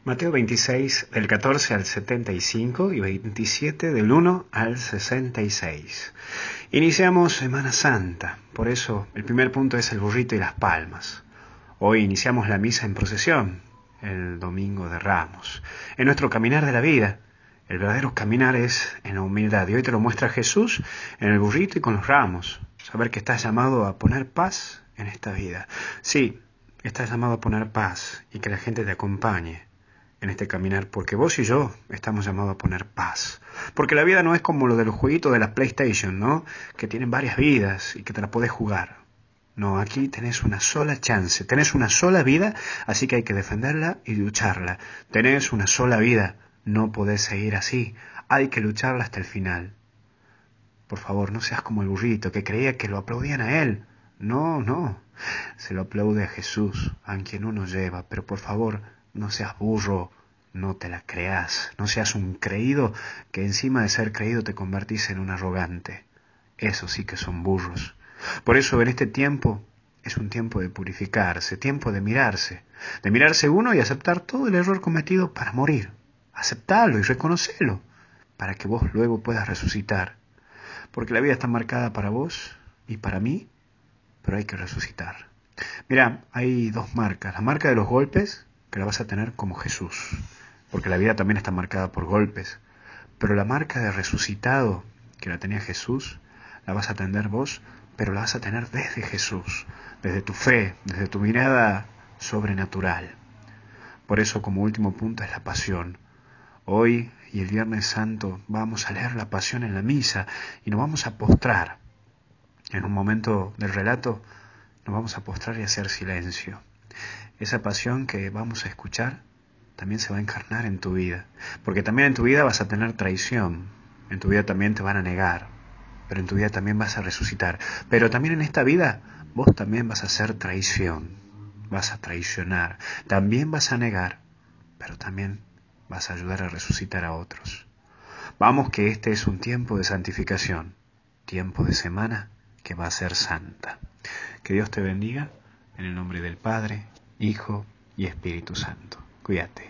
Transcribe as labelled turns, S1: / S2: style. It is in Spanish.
S1: Mateo 26, del 14 al 75 y 27, del 1 al 66. Iniciamos Semana Santa, por eso el primer punto es el burrito y las palmas. Hoy iniciamos la misa en procesión, el Domingo de Ramos. En nuestro caminar de la vida, el verdadero caminar es en la humildad. Y hoy te lo muestra Jesús en el burrito y con los ramos. Saber que estás llamado a poner paz en esta vida. Sí, estás llamado a poner paz y que la gente te acompañe en este caminar, porque vos y yo estamos llamados a poner paz. Porque la vida no es como lo de los jueguitos de la PlayStation, ¿no? Que tienen varias vidas y que te la podés jugar. No, aquí tenés una sola chance, tenés una sola vida, así que hay que defenderla y lucharla. Tenés una sola vida, no podés seguir así, hay que lucharla hasta el final. Por favor, no seas como el burrito que creía que lo aplaudían a él. No, no, se lo aplaude a Jesús, a quien uno lleva, pero por favor, no seas burro, no te la creas, no seas un creído que encima de ser creído te convertís en un arrogante. Eso sí que son burros. Por eso en este tiempo es un tiempo de purificarse, tiempo de mirarse uno y aceptar todo el error cometido para morir. Aceptarlo y reconocerlo, para que vos luego puedas resucitar. Porque la vida está marcada para vos y para mí, pero hay que resucitar. Mira, hay dos marcas. La marca de los golpes, que la vas a tener como Jesús, porque la vida también está marcada por golpes. Pero la marca de resucitado, que la tenía Jesús, la vas a tener vos, pero la vas a tener desde Jesús, desde tu fe, desde tu mirada sobrenatural. Por eso, como último punto, es la pasión. Hoy y el Viernes Santo vamos a leer la pasión en la misa y nos vamos a postrar. En un momento del relato nos vamos a postrar y hacer silencio. Esa pasión que vamos a escuchar también se va a encarnar en tu vida, porque también en tu vida vas a tener traición, en tu vida también te van a negar, pero en tu vida también vas a resucitar. Pero también en esta vida vos también vas a hacer traición, vas a traicionar, también vas a negar, pero también vas a ayudar a resucitar a otros. Vamos, que este es un tiempo de santificación, tiempo de semana que va a ser santa. Que Dios te bendiga en el nombre del Padre, Hijo y Espíritu Santo. Cuídate.